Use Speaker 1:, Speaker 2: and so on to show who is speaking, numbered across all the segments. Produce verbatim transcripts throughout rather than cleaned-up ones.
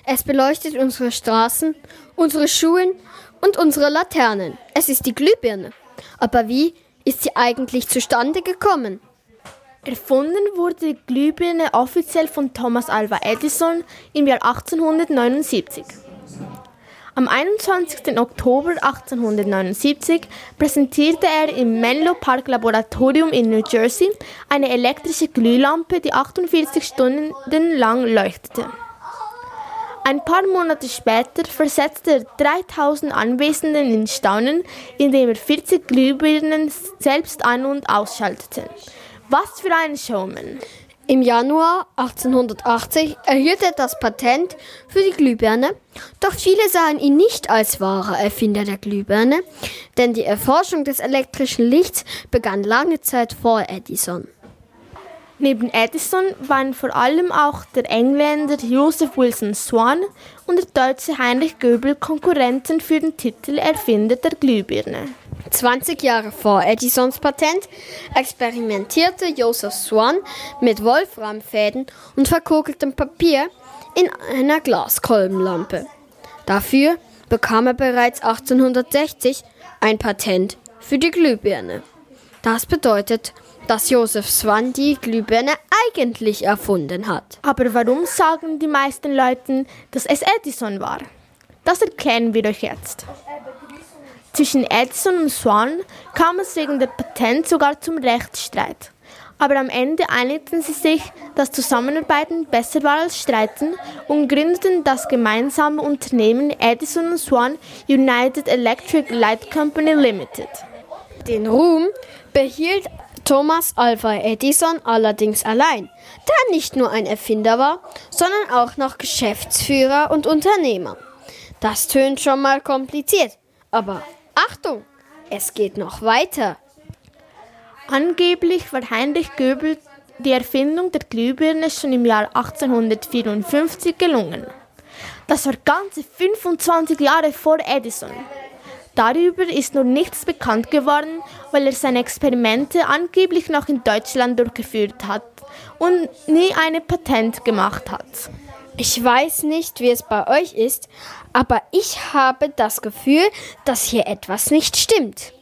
Speaker 1: Es beleuchtet unsere Straßen, unsere Schulen und unsere Laternen. Es ist die Glühbirne. Aber wie ist sie eigentlich zustande gekommen?
Speaker 2: Erfunden wurde die Glühbirne offiziell von Thomas Alva Edison im Jahr achtzehnhundertneunundsiebzig. Am einundzwanzigsten Oktober achtzehnhundertneunundsiebzig präsentierte er im Menlo Park Laboratorium in New Jersey eine elektrische Glühlampe, die achtundvierzig Stunden lang leuchtete. Ein paar Monate später versetzte er dreitausend Anwesenden in Staunen, indem er vierzig Glühbirnen selbst an- und ausschaltete. Was für ein Showman!
Speaker 1: Im Januar achtzehnhundertachtzig erhielt er das Patent für die Glühbirne, doch viele sahen ihn nicht als wahrer Erfinder der Glühbirne, denn die Erforschung des elektrischen Lichts begann lange Zeit vor Edison.
Speaker 2: Neben Edison waren vor allem auch der Engländer Joseph Wilson Swan und der Deutsche Heinrich Göbel Konkurrenten für den Titel Erfinder der Glühbirne.
Speaker 1: zwanzig Jahre vor Edisons Patent experimentierte Joseph Swan mit Wolframfäden und verkokeltem Papier in einer Glaskolbenlampe. Dafür bekam er bereits achtzehnhundertsechzig ein Patent für die Glühbirne. Das bedeutet, dass Joseph Swan die Glühbirne eigentlich erfunden hat.
Speaker 2: Aber warum sagen die meisten Leute, dass es Edison war? Das erklären wir euch jetzt. Zwischen Edison und Swan kam es wegen der Patent sogar zum Rechtsstreit. Aber am Ende einigten sie sich, dass Zusammenarbeiten besser war als Streiten und gründeten das gemeinsame Unternehmen Edison und Swan United Electric Light Company Limited.
Speaker 1: Den Ruhm behielt Thomas Alva Edison allerdings allein, da er nicht nur ein Erfinder war, sondern auch noch Geschäftsführer und Unternehmer. Das tönt schon mal kompliziert, aber Achtung, es geht noch weiter.
Speaker 2: Angeblich war Heinrich Göbel die Erfindung der Glühbirne schon im Jahr achtzehnhundertvierundfünfzig gelungen. Das war ganze fünfundzwanzig Jahre vor Edison. Darüber ist noch nichts bekannt geworden, weil er seine Experimente angeblich noch in Deutschland durchgeführt hat und nie ein Patent gemacht hat.
Speaker 1: Ich weiß nicht, wie es bei euch ist, aber ich habe das Gefühl, dass hier etwas nicht stimmt.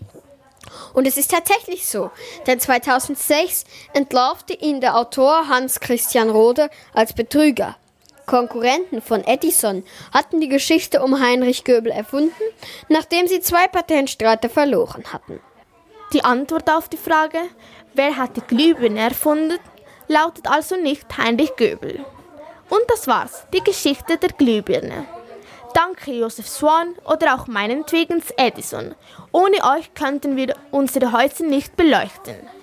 Speaker 1: Und es ist tatsächlich so, denn zweitausendsechs entlarvte ihn der Autor Hans Christian Rode als Betrüger. Konkurrenten von Edison hatten die Geschichte um Heinrich Göbel erfunden, nachdem sie zwei Patentstreite verloren hatten.
Speaker 2: Die Antwort auf die Frage, wer hat die Glühbirne erfunden, lautet also nicht Heinrich Göbel. Und das war's, die Geschichte der Glühbirne. Danke Joseph Swan oder auch meinetwegen Edison. Ohne euch könnten wir unsere Häuser nicht beleuchten.